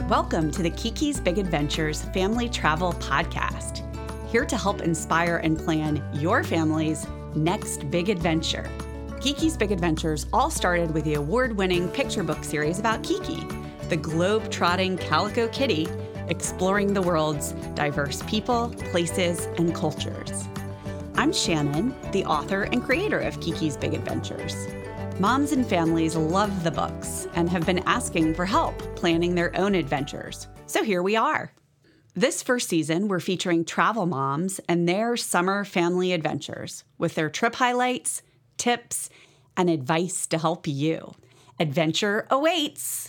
Welcome to the Kiki's Big Adventures Family Travel Podcast, here to help inspire and plan your family's next big adventure. Kiki's Big Adventures all started with the award-winning picture book series about Kiki, the globe-trotting calico kitty, exploring the world's diverse people, places, and cultures. I'm Shannon, the author and creator of Kiki's Big Adventures. Moms and families love the books and have been asking for help planning their own adventures. So here we are. This first season, we're featuring travel moms and their summer family adventures with their trip highlights, tips, and advice to help you. Adventure awaits.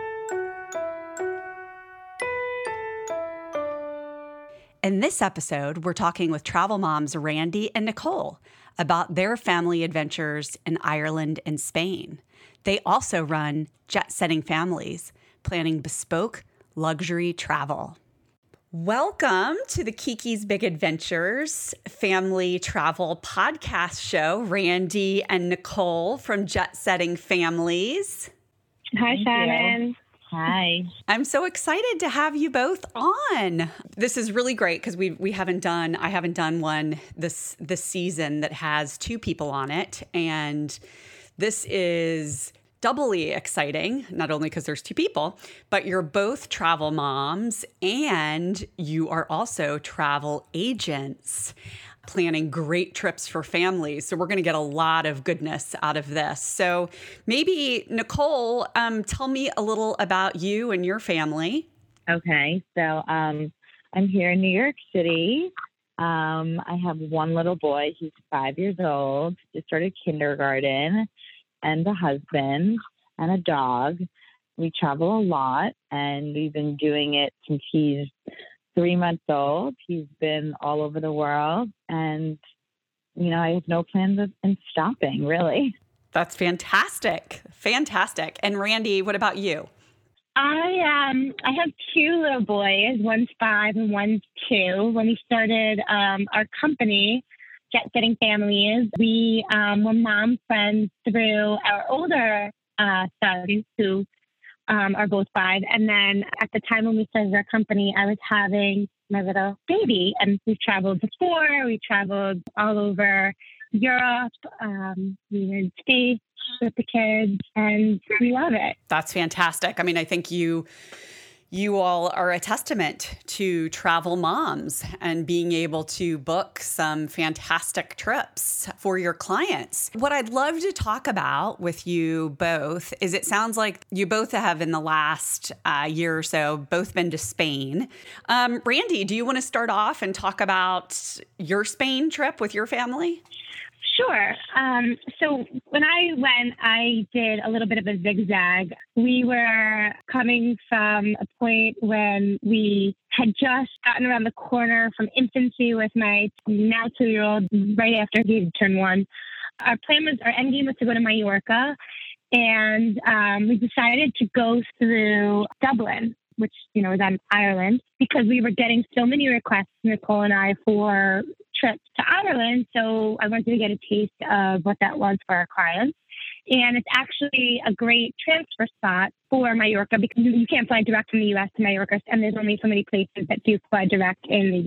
In this episode, we're talking with travel moms Randy and Nicole about their family adventures in Ireland and Spain. They also run Jet Setting Families, planning bespoke luxury travel. Welcome to the Kiki's Big Adventures Family Travel Podcast Show, Randy and Nicole from Jet Setting Families. Hi, Shannon. Hi. I'm so excited to have you both on. This is really great because I haven't done one this season that has two people on it. And this is doubly exciting, not only because there's two people, but you're both travel moms and you are also travel agents, planning great trips for families. So we're going to get a lot of goodness out of this. So maybe, Nicole, tell me a little about you and your family. Okay. So I'm here in New York City. I have one little boy. He's 5 years old, just started kindergarten, and a husband and a dog. We travel a lot, and we've been doing it since he's 3 months old. He's been all over the world, and I have no plans in stopping, really. That's fantastic. Fantastic. And Randy, what about you? I have two little boys. One's 5 and one's 2. When we started our company, Jet Setting Families, we were mom friends through our older sons who are both 5. And then at the time when we started our company, I was having my little baby, and we've traveled before. We traveled all over Europe, the United States with the kids, and we love it. That's fantastic. I mean, I think you all are a testament to travel moms and being able to book some fantastic trips for your clients. What I'd love to talk about with you both is it sounds like you both have in the last year or so both been to Spain. Randy, do you want to start off and talk about your Spain trip with your family? Sure. So when I went, I did a little bit of a zigzag. We were coming from a point when we had just gotten around the corner from infancy with my now 2-year-old right after he had turned 1. Our end game was to go to Mallorca, and we decided to go through Dublin, which, is on Ireland, because we were getting so many requests, Nicole and I, for trips to Ireland. So I wanted to get a taste of what that was for our clients. And it's actually a great transfer spot for Mallorca because you can't fly direct from the U.S. to Mallorca, and there's only so many places that do fly direct in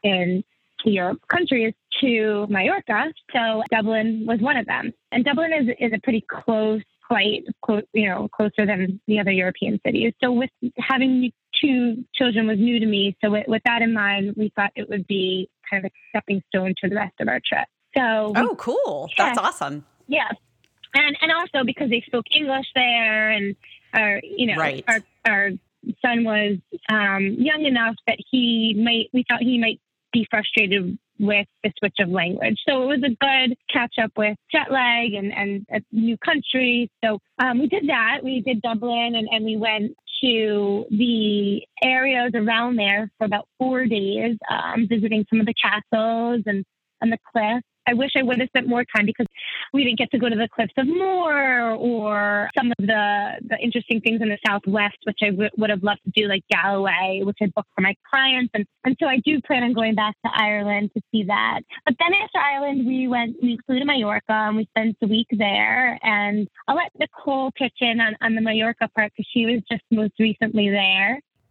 Europe countries to Mallorca. So Dublin was one of them. And Dublin is a pretty close flight, closer than the other European cities. So with having 2 children was new to me. So with that in mind, we thought it would be kind of a stepping stone to the rest of our trip. So, cool. Yeah. That's awesome. Yeah. And also because they spoke English there, and right. our son was young enough that we thought he might be frustrated with the switch of language. So it was a good catch up with jet lag and a new country. So we did that. We did Dublin, and we went to the areas around there for about 4 days, visiting some of the castles and the cliffs. I wish I would have spent more time because we didn't get to go to the Cliffs of Moher or some of the interesting things in the Southwest, which I would have loved to do, like Galloway, which I booked for my clients. And so I do plan on going back to Ireland to see that. But then after Ireland, we flew to Mallorca, and we spent a week there. And I'll let Nicole pitch in on the Mallorca part because she was just most recently there.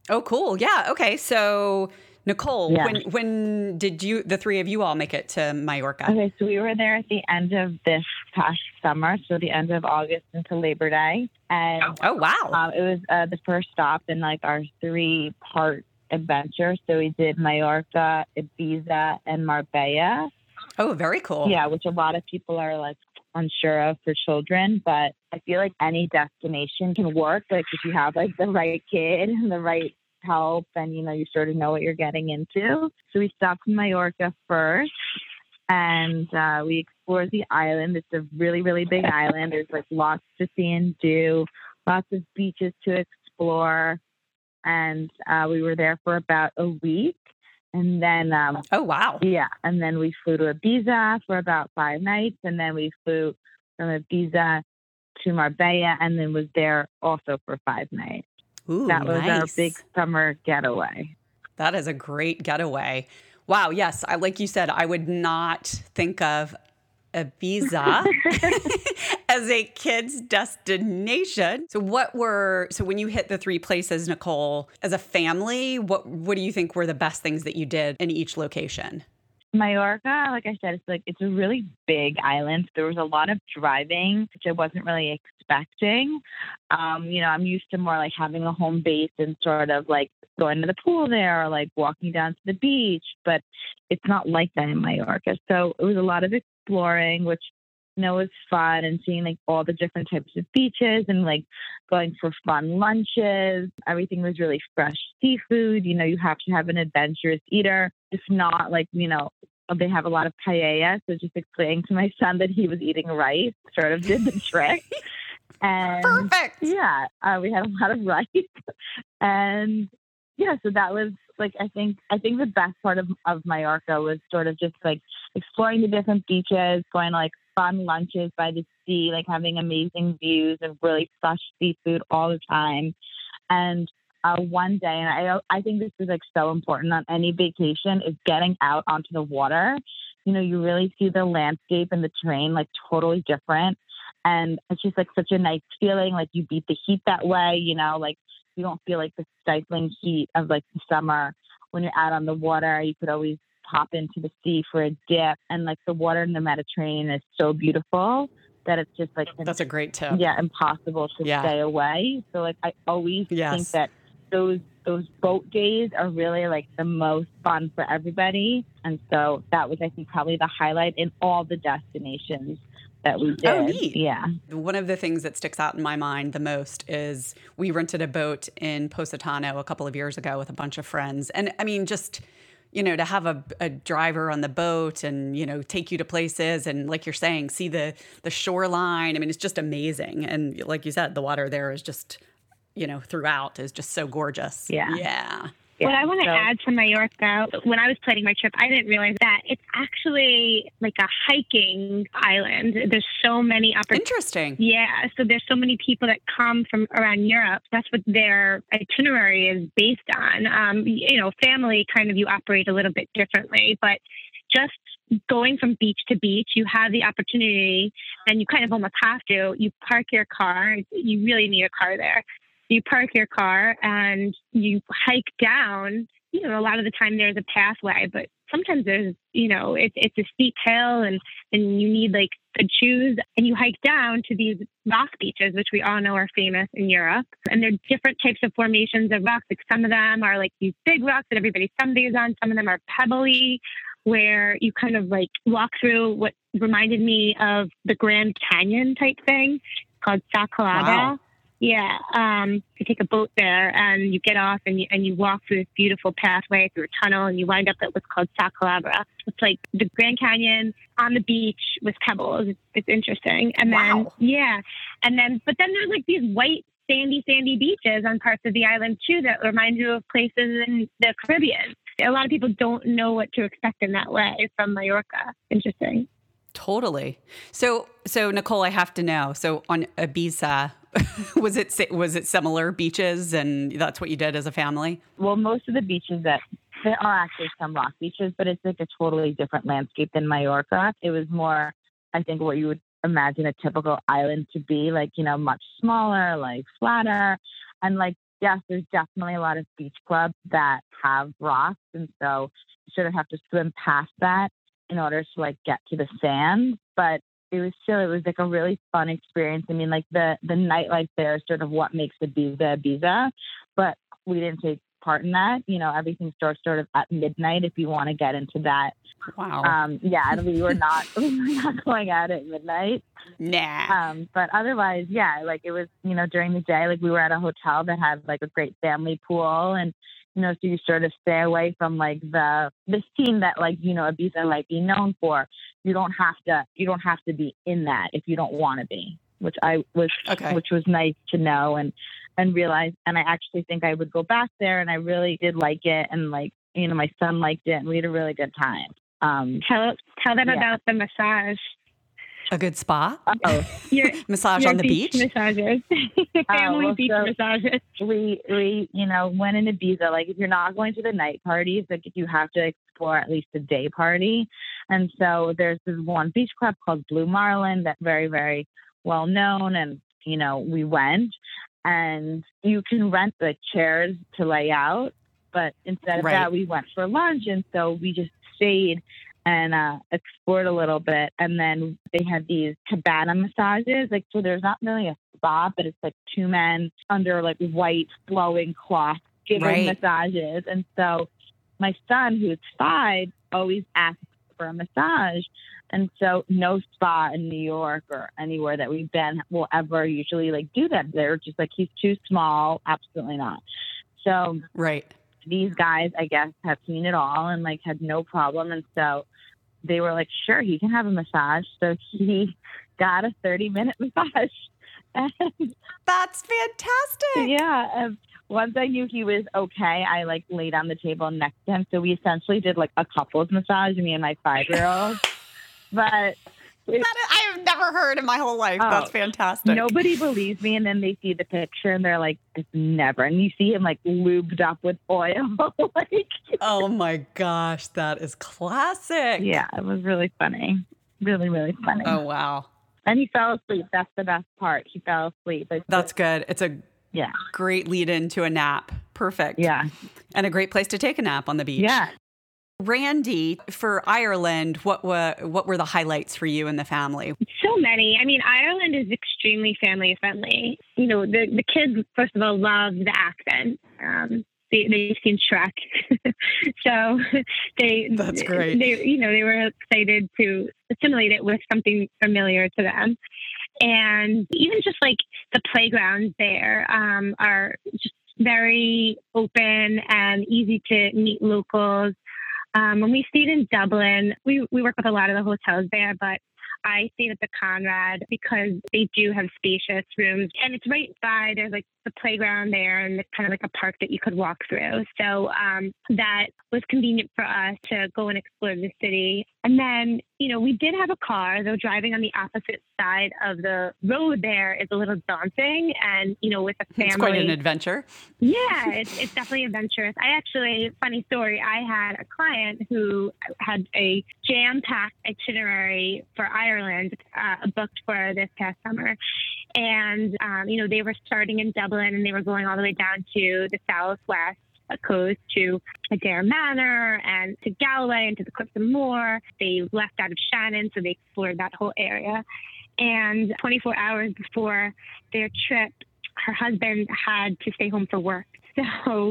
Oh, cool. Yeah. Okay. So Nicole, Yeah. when did the three of you all make it to Mallorca? Okay, so we were there at the end of this past summer, so the end of August into Labor Day. And Oh, wow. it was the first stop in like our 3-part adventure. So we did Mallorca, Ibiza, and Marbella. Oh, very cool. Yeah, which a lot of people are like unsure of for children, but I feel like any destination can work. Like if you have like the right kid and the right help and you sort of know what you're getting into. So we stopped in Mallorca first and we explored the island. It's a really, really big island. There's like lots to see and do, lots of beaches to explore. And we were there for about a week. And then, oh, wow. Yeah. And then we flew to Ibiza for about 5 nights. And then we flew from Ibiza to Marbella and then was there also for 5 nights. Ooh, that was nice. our big summer getaway. That is a great getaway. Wow. Yes. Like you said, I would not think of Ibiza as a kid's destination. So when you hit the 3 places, Nicole, as a family, what do you think were the best things that you did in each location? Mallorca, like I said, it's a really big island. There was a lot of driving, which I wasn't really expecting. I'm used to more like having a home base and sort of like going to the pool there or like walking down to the beach, but it's not like that in Mallorca. So it was a lot of exploring, which was fun, and seeing like all the different types of beaches and like going for fun lunches. Everything was really fresh seafood. You have to have an adventurous eater. If not, like, they have a lot of paella. So just explaining to my son that he was eating rice sort of did the trick. And perfect. Yeah, we had a lot of rice. And yeah, so that was like, I think the best part of Mallorca was sort of just like exploring the different beaches, going to like fun lunches by the sea, like having amazing views and really fresh seafood all the time. And one day, and I think this is like so important on any vacation, is getting out onto the water. You really see the landscape and the terrain like totally different. And it's just like such a nice feeling. Like you beat the heat that way, like you don't feel like the stifling heat of like the summer. When you're out on the water, you could always hop into the sea for a dip. And like the water in the Mediterranean is so beautiful that it's just like, that's a great tip. Yeah, impossible to stay away. So like I always think that those boat days are really like the most fun for everybody. And so that was, I think, probably the highlight in all the destinations that we did. Oh, neat. Yeah. One of the things that sticks out in my mind the most is we rented a boat in Positano a couple of years ago with a bunch of friends. And I mean, just, to have a driver on the boat and, take you to places and, like you're saying, see the shoreline. I mean, it's just amazing. And like you said, the water there is just, throughout is just so gorgeous. Yeah. What I want to add to Mallorca, when I was planning my trip, I didn't realize that it's actually like a hiking island. There's so many opportunities. Interesting. Yeah. So there's so many people that come from around Europe. That's what their itinerary is based on. Family kind of, you operate a little bit differently, but just going from beach to beach, you have the opportunity, and you kind of almost have to. You park your car. You really need a car there. You park your car and you hike down. A lot of the time there's a pathway, but sometimes there's, it's a steep hill and you need like good shoes, and you hike down to these rock beaches, which we all know are famous in Europe. And they're different types of formations of rocks. Like some of them are like these big rocks that everybody sunbathes on. Some of them are pebbly, where you kind of like walk through what reminded me of the Grand Canyon type thing called Sa Calabra. Wow. Yeah, you take a boat there and you get off and you walk through this beautiful pathway through a tunnel, and you wind up at what's called Sa Calabra. It's like the Grand Canyon on the beach with pebbles. It's interesting. And then, wow. Yeah. But then there's like these white, sandy beaches on parts of the island too that remind you of places in the Caribbean. A lot of people don't know what to expect in that way from Mallorca. Interesting. Totally. So Nicole, I have to know. So on Ibiza, was it similar beaches, and that's what you did as a family? Well, most of the beaches there are actually some rock beaches, but it's like a totally different landscape than Mallorca. It was more, I think, what you would imagine a typical island to be, like, much smaller, like flatter, and like yes, there's definitely a lot of beach clubs that have rocks. And so you sort of have to swim past that in order to like get to the sand. But it was like a really fun experience. I mean, like the nightlife there is sort of what makes Ibiza, but we didn't take part in that. Everything starts sort of at midnight if you want to get into that. Wow. And we were not going out at midnight. Nah. But otherwise, yeah, like it was, during the day, like we were at a hotel that had like a great family pool, and so you sort of stay away from like the scene that like, Ibiza might be known for. You don't have to be in that if you don't want to be, which was nice to know and realize. And I actually think I would go back there, and I really did like it. And like, my son liked it, and we had a really good time. Tell them about the massage. A good spa? Massage your on the beach? Massages. Family beach massages. We went into Ibiza. Like if you're not going to the night parties, like you have to explore at least a day party. And so there's this one beach club called Blue Marlin that's very, very well known. And, we went, and you can rent the chairs to lay out. But instead of that, we went for lunch. And so we just stayed and explored a little bit. And then they had these cabana massages. Like, so there's not really a spa, but it's like two men under like white flowing cloth giving massages. And so my son, who's 5, always asks for a massage. And so no spa in New York or anywhere that we've been will ever usually like do that. They're just like, he's too small. Absolutely not. So these guys, I guess, have seen it all and like had no problem. And so they were like, sure, he can have a massage. So he got a 30-minute massage. That's fantastic. Yeah. Once I knew he was okay, I like laid on the table next to him. So we essentially did like a couples massage, me and my 5-year-old. But I have never heard in my whole life. That's fantastic. Nobody believes me, and then they see the picture and they're like, "It's never." And you see him like lubed up with oil. Oh my gosh, that is classic. Yeah, it was really funny. Really, really funny. Oh wow. And he fell asleep. That's the best part. He fell asleep. That's good. It's a great lead into a nap. Perfect. Yeah. And a great place to take a nap on the beach. Yeah. Randy, for Ireland, what were the highlights for you and the family? So many. I mean, Ireland is extremely family friendly. The kids, first of all, love the accent. They've seen Shrek, so that's great. They were excited to assimilate it with something familiar to them, and even just like the playgrounds there are just very open and easy to meet locals. When we stayed in Dublin, we work with a lot of the hotels there, but I stayed at the Conrad because they do have spacious rooms, and it's right by, there's like the playground there and it's kind of like a park that you could walk through. So that was convenient for us to go and explore the city. And then, we did have a car, though driving on the opposite side of the road there is a little daunting. And, with a family. It's quite an adventure. Yeah, it's definitely adventurous. Funny story, I had a client who had a jam-packed itinerary for Ireland booked for this past summer. And, they were starting in Dublin and they were going all the way down to the southwest coast to Adare Manor and to Galway and to the Cliffs of Moher. They left out of Shannon, so they explored that whole area. And 24 hours before their trip, her husband had to stay home for work. So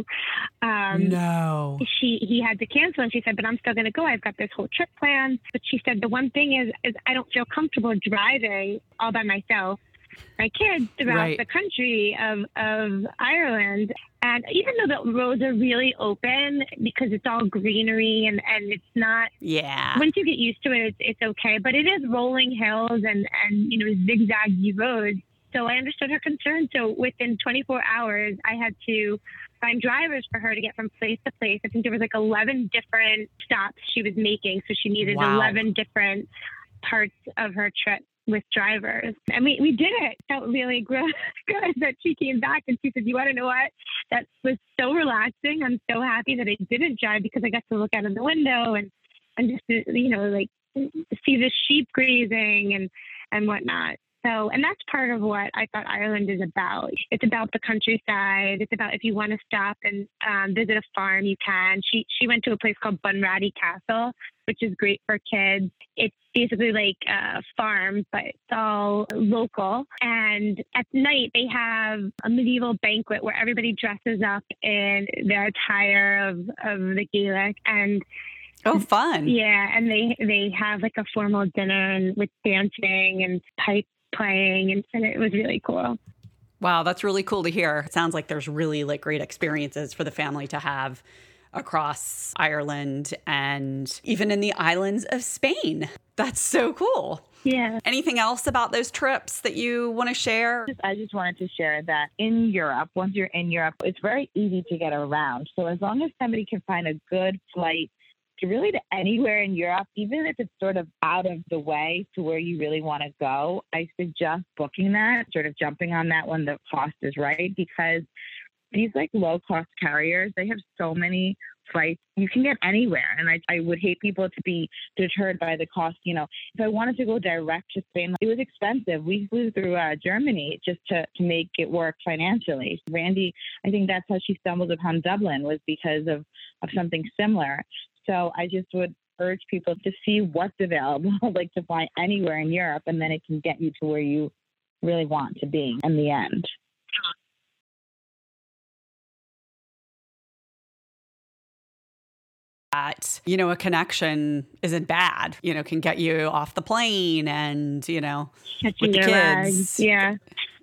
no, he had to cancel, and she said, but I'm still going to go. I've got this whole trip planned. But she said, the one thing is I don't feel comfortable driving all by myself, my kids, throughout the country of Ireland. And even though the roads are really open because it's all greenery and it's not, once you get used to it, it's okay. But it is rolling hills and zigzaggy roads. So I understood her concern. So within 24 hours, I had to find drivers for her to get from place to place. I think there was like 11 different stops she was making. So she needed 11 different parts of her trip with drivers. And we did it. It felt really good that she came back and she said, you want to know what? That was so relaxing. I'm so happy that I didn't drive because I got to look out of the window and just, like see the sheep grazing and whatnot. So, and that's part of what I thought Ireland is about. It's about the countryside. It's about if you want to stop and visit a farm, you can. She went to a place called Bunratty Castle, which is great for kids. It's basically like a farm, but it's all local. And at night, they have a medieval banquet where everybody dresses up in their attire of the Gaelic. And oh, fun. yeah, and they have like a formal dinner and with dancing and pipe playing, and it was really cool. Wow, that's really cool to hear. It sounds like there's really like great experiences for the family to have across Ireland and even in the islands of Spain. That's so cool. Yeah. Anything else about those trips that you want to share? I just wanted to share that in Europe, once you're in Europe, it's very easy to get around. So as long as somebody can find a good flight to anywhere in Europe, even if it's sort of out of the way to where you really want to go, I suggest booking that, sort of jumping on that when the cost is right, because these like low cost carriers, they have so many flights. You can get anywhere. And I would hate people to be deterred by the cost. You know, if I wanted to go direct to Spain, it was expensive. We flew through Germany just to make it work financially. Randy, I think that's how she stumbled upon Dublin, was because of something similar. So I just would urge people to see what's available, like to fly anywhere in Europe, and then it can get you to where you really want to be in the end. That, you know, a connection isn't bad, you know, can get you off the plane and, you know, Catching with the your kids. legs. Yeah.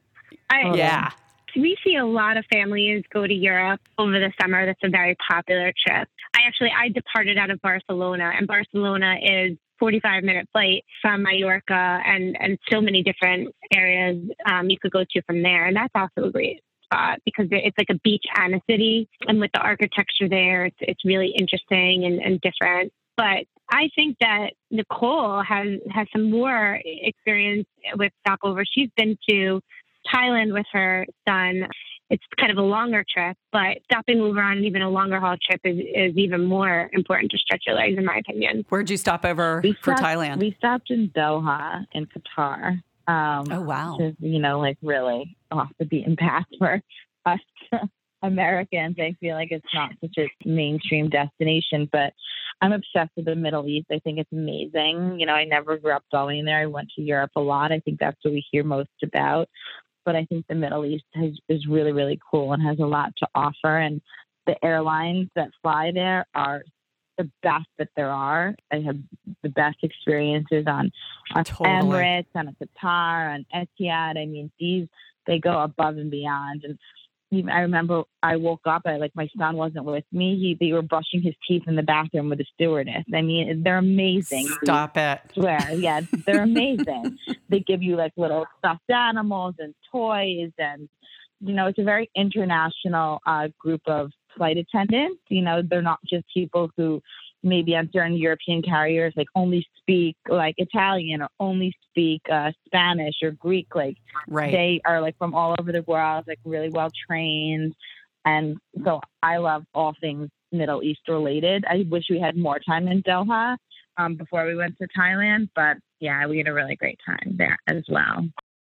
Yeah. We see a lot of families go to Europe over the summer. That's a very popular trip. I departed out of Barcelona, and Barcelona is 45-minute flight from Mallorca and so many different areas you could go to from there. And that's also a great spot because it's like a beach and a city. And with the architecture there, it's really interesting and different. But I think that Nicole has some more experience with stopover. She's been to Thailand with her son. It's kind of a longer trip, but stopping over on even a longer haul trip is even more important to stretch your legs, in my opinion. Where'd you stop over for Thailand? We stopped in Doha in Qatar. Oh, wow. Which is, you know, like really off the beaten path for us Americans. I feel like it's not such a mainstream destination, but I'm obsessed with the Middle East. I think it's amazing. You know, I never grew up going there. I went to Europe a lot. I think that's what we hear most about. But I think the Middle East is really, really cool and has a lot to offer. And the airlines that fly there are the best that there are. I have the best experiences on Totally. Emirates, on Qatar, on Etihad. I mean, they go above and beyond. And even I remember I woke up, my son wasn't with me. They were brushing his teeth in the bathroom with the stewardess. I mean, they're amazing. Stop it. I swear. Yeah, they're amazing. They give you like little stuffed animals and toys, and you know, it's a very international group of flight attendants. You know, they're not just people who maybe on certain European carriers like only speak like Italian or only speak Spanish or Greek. Like Right. They are like from all over the world, like really well trained. And so I love all things Middle East related. I wish we had more time in Doha before we went to Thailand, but yeah, we had a really great time there as well.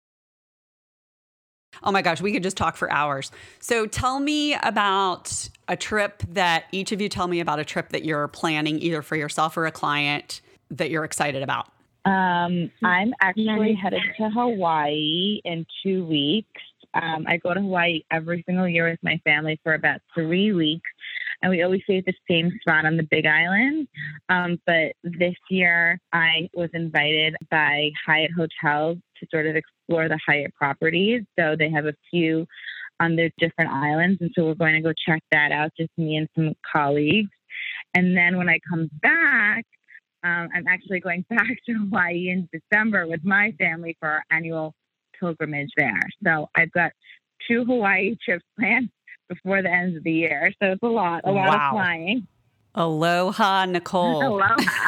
Oh my gosh, we could just talk for hours. So tell me about a trip that each of you tell me about a trip that you're planning either for yourself or a client that you're excited about. I'm actually headed to Hawaii in 2 weeks. I go to Hawaii every single year with my family for about 3 weeks, and we always stay at the same spot on the Big Island. But this year I was invited by Hyatt Hotels to sort of explore the Hyatt properties. So they have a few on their different islands. And so we're going to go check that out, just me and some colleagues. And then when I come back, I'm actually going back to Hawaii in December with my family for our annual pilgrimage there. So I've got 2 Hawaii trips planned before the end of the year. So it's a lot of flying. Aloha, Nicole. Aloha.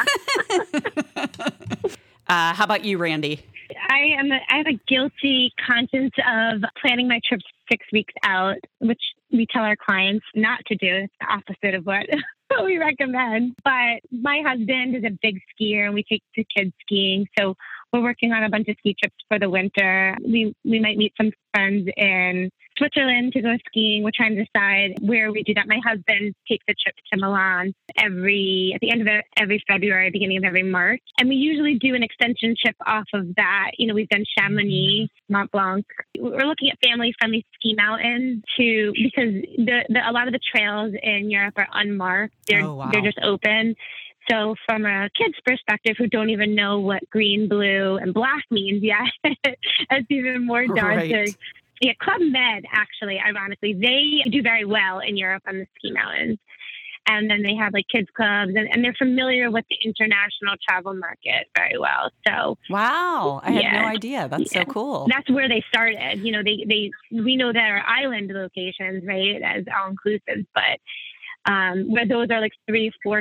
How about you, Randy? I have a guilty conscience of planning my trips 6 weeks out, which we tell our clients not to do. It's the opposite of what we recommend. But my husband is a big skier and we take the kids skiing. So we're working on a bunch of ski trips for the winter. We might meet some friends in Switzerland to go skiing. We're trying to decide where we do that. My husband takes a trip to Milan at the end of every February, beginning of every March. And we usually do an extension trip off of that. We've done Chamonix, Mont Blanc. We're looking at family-friendly ski mountains too, because a lot of the trails in Europe are unmarked. They're just open. So from a kid's perspective who don't even know what green, blue, and black means yet, it's even more daunting. Right. Yeah, Club Med, actually, ironically, they do very well in Europe on the ski mountains. And then they have like kids clubs and they're familiar with the international travel market very well. So wow, I had no idea. That's so cool. That's where they started. We know that our island locations, right, as all inclusive, but where those are like 3-4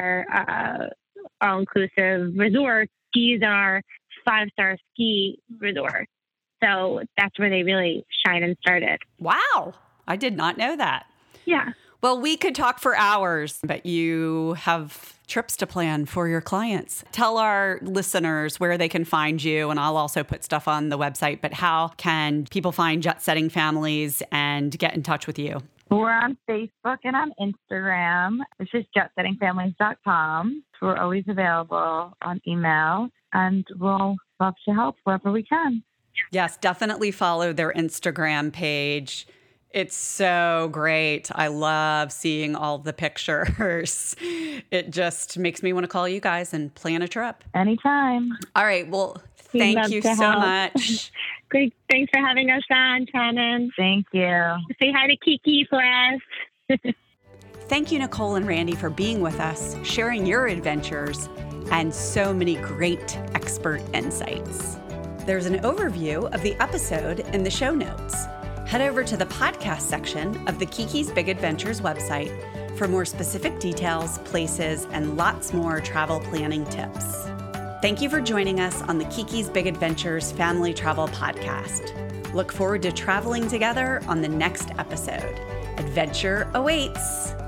star all inclusive resorts, these are 5-star ski resorts. So that's where they really shine and started. Wow. I did not know that. Yeah. Well, we could talk for hours, but you have trips to plan for your clients. Tell our listeners where they can find you, and I'll also put stuff on the website, but how can people find Jet Setting Families and get in touch with you? We're on Facebook and on Instagram. It's just jetsettingfamilies.com. We're always available on email, and we'll love to help wherever we can. Yes, definitely follow their Instagram page. It's so great. I love seeing all the pictures. It just makes me want to call you guys and plan a trip. Anytime. All right. Well, thank you so much. Great. Thanks for having us on, Shannon. Thank you. Say hi to Kiki for us. Thank you, Nicole and Randy, for being with us, sharing your adventures, and so many great expert insights. There's an overview of the episode in the show notes. Head over to the podcast section of the Kiki's Big Adventures website for more specific details, places, and lots more travel planning tips. Thank you for joining us on the Kiki's Big Adventures Family Travel Podcast. Look forward to traveling together on the next episode. Adventure awaits.